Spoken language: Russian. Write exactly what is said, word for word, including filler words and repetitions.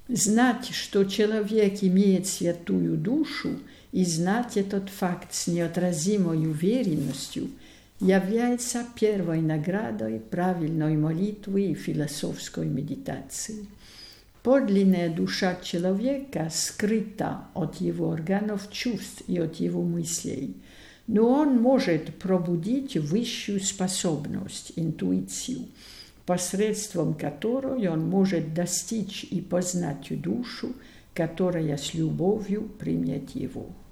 Знать, что человек имеет святую душу, и знать этот факт с неотразимой уверенностью является первой наградой правильной молитвы и философской медитации. Подлинная душа человека скрыта от его органов чувств и от его мыслей, но он может пробудить высшую способность, интуицию, посредством которой он может достичь и познать душу, которая с любовью примет его.